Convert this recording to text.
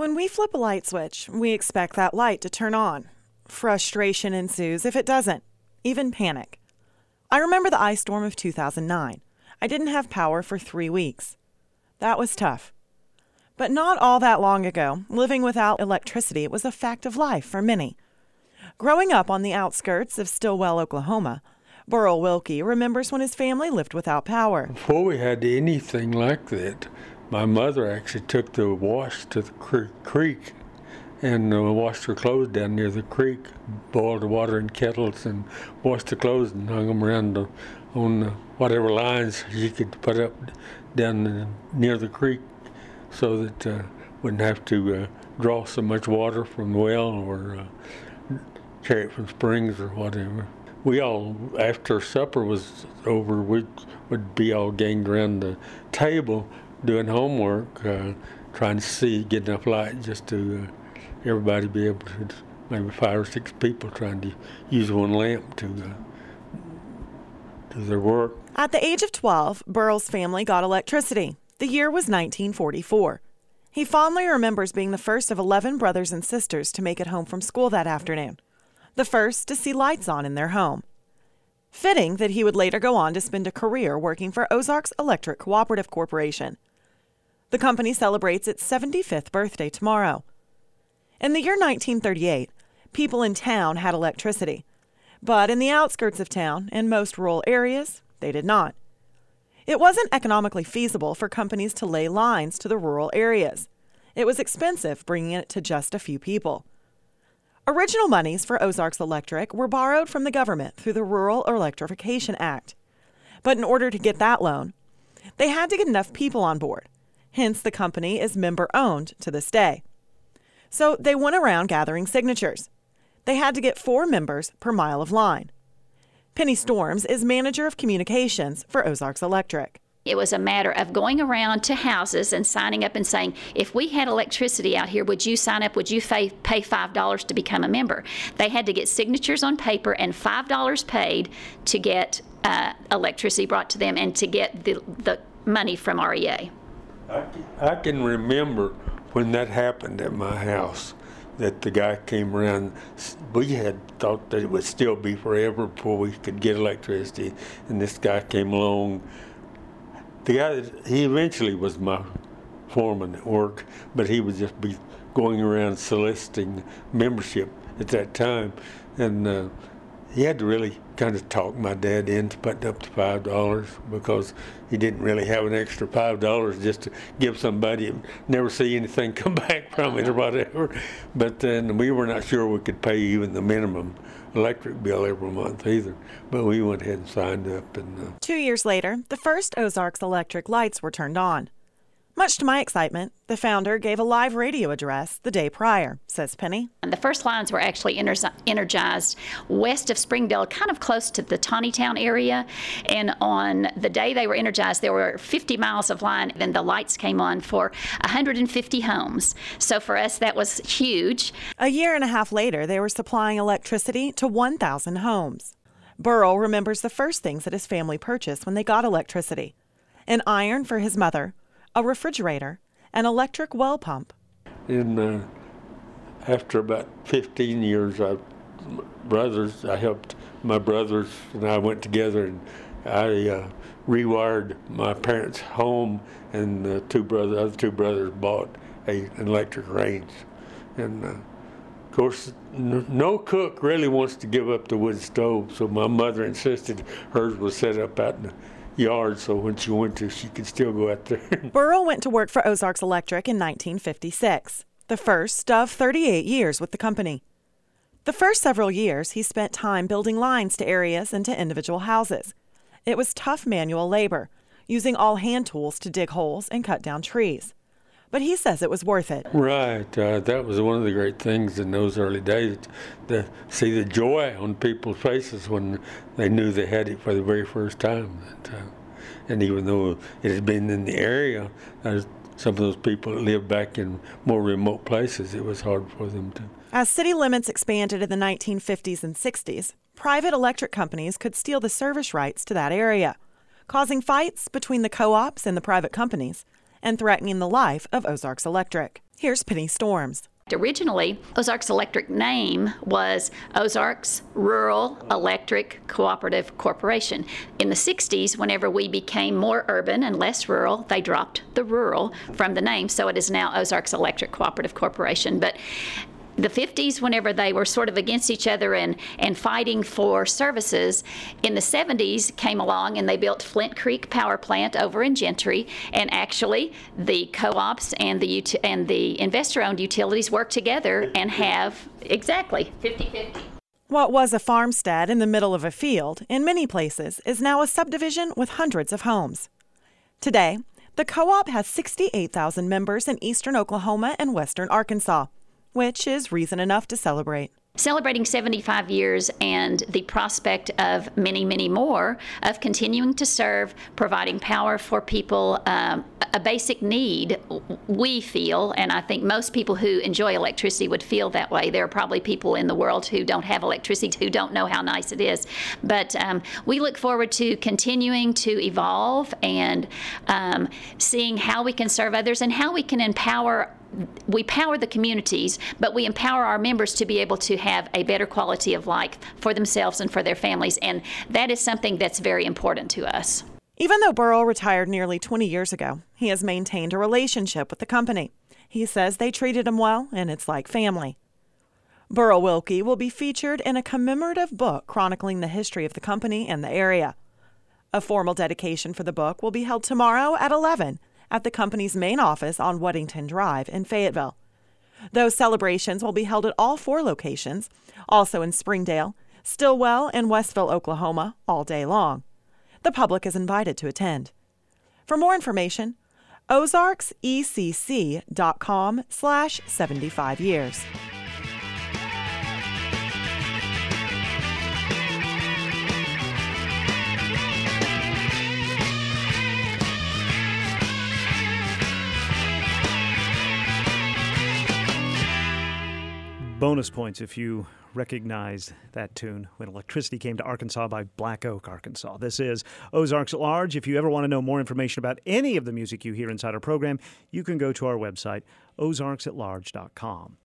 When we flip a light switch, we expect that light to turn on. Frustration ensues if it doesn't, even panic. I remember the ice storm of 2009. I didn't have power for 3 weeks. That was tough. But not all that long ago, living without electricity was a fact of life for many. Growing up on the outskirts of Stillwell, Oklahoma, Burl Wilkie remembers when his family lived without power. Before we had anything like that, my mother actually took the wash to the creek and washed her clothes down near the creek, boiled the water in kettles and washed the clothes and hung them around on whatever lines she could put up down near the creek so that wouldn't have to draw so much water from the well or carry it from springs or whatever. We all, after supper was over, we would be all ganged around the table doing homework, trying to get enough light just to everybody be able to, maybe 5 or 6 people trying to use one lamp to do their work. At the age of 12, Burl's family got electricity. The year was 1944. He fondly remembers being the first of 11 brothers and sisters to make it home from school that afternoon, the first to see lights on in their home. Fitting that he would later go on to spend a career working for Ozarks Electric Cooperative Corporation. The company celebrates its 75th birthday tomorrow. In the year 1938, people in town had electricity, but in the outskirts of town and most rural areas, they did not. It wasn't economically feasible for companies to lay lines to the rural areas. It was expensive bringing it to just a few people. Original monies for Ozarks Electric were borrowed from the government through the Rural Electrification Act. But in order to get that loan, they had to get enough people on board. Hence, the company is member-owned to this day. So they went around gathering signatures. They had to get 4 members per mile of line. Penny Storms is manager of communications for Ozarks Electric. It was a matter of going around to houses and signing up and saying, if we had electricity out here, would you sign up? Would you pay $5 to become a member? They had to get signatures on paper and $5 paid to get electricity brought to them and to get the money from REA. I can remember when that happened at my house, that the guy came around. We had thought that it would still be forever before we could get electricity, and this guy came along. The guy, he eventually was my foreman at work, but he would just be going around soliciting membership at that time, and he had to really kind of talk my dad into putting up to $5 because he didn't really have an extra $5 just to give somebody and never see anything come back from it or whatever. But then we were not sure we could pay even the minimum electric bill every month either. But we went ahead and signed up. And 2 years later, the first Ozarks Electric lights were turned on. Much to my excitement, the founder gave a live radio address the day prior, says Penny. And the first lines were actually energized west of Springdale, kind of close to the Tawnytown area. And on the day they were energized, there were 50 miles of line. Then the lights came on for 150 homes. So for us, that was huge. A year and a half later, they were supplying electricity to 1,000 homes. Burl remembers the first things that his family purchased when they got electricity: an iron for his mother, a refrigerator, an electric well pump. And after about 15 years, I helped my brothers and I went together, and I rewired my parents' home, and the other two brothers bought an electric range. And of course, no cook really wants to give up the wood stove, so my mother insisted hers was set up out in the yard, so when she went to, she could still go out there. Burl went to work for Ozarks Electric in 1956, the first of 38 years with the company. The first several years, he spent time building lines to areas and to individual houses. It was tough manual labor, using all hand tools to dig holes and cut down trees. But he says it was worth it. Right. That was one of the great things in those early days, to see the joy on people's faces when they knew they had it for the very first time. And even though it had been in the area, some of those people that lived back in more remote places, it was hard for them to. As city limits expanded in the 1950s and 60s, private electric companies could steal the service rights to that area, causing fights between the co-ops and the private companies, and threatening the life of Ozarks Electric. Here's Penny Storms. Originally, Ozarks Electric name was Ozarks Rural Electric Cooperative Corporation. In the 60s, whenever we became more urban and less rural, they dropped the rural from the name, so it is now Ozarks Electric Cooperative Corporation. But the 50s, whenever they were sort of against each other and fighting for services, in the 70s came along and they built Flint Creek Power Plant over in Gentry, and actually the co-ops and the investor-owned utilities work together and have exactly 50-50. What was a farmstead in the middle of a field, in many places, is now a subdivision with hundreds of homes. Today, the co-op has 68,000 members in eastern Oklahoma and western Arkansas, which is reason enough to celebrate. Celebrating 75 years and the prospect of many, many more of continuing to serve, providing power for people, a basic need, we feel, and I think most people who enjoy electricity would feel that way. There are probably people in the world who don't have electricity, who don't know how nice it is. But we look forward to continuing to evolve and seeing how we can serve others and how we can empower. We power the communities, but we empower our members to be able to have a better quality of life for themselves and for their families, and that is something that's very important to us. Even though Burrell retired nearly 20 years ago, he has maintained a relationship with the company. He says they treated him well, and it's like family. Burrell Wilkie will be featured in a commemorative book chronicling the history of the company and the area. A formal dedication for the book will be held tomorrow at 11 at the company's main office on Weddington Drive in Fayetteville. Those celebrations will be held at all 4 locations, also in Springdale, Stillwell, and Westville, Oklahoma, all day long. The public is invited to attend. For more information, ozarksecc.com/75 years. Bonus points if you recognize that tune, When Electricity Came to Arkansas by Black Oak, Arkansas. This is Ozarks at Large. If you ever want to know more information about any of the music you hear inside our program, you can go to our website, ozarksatlarge.com.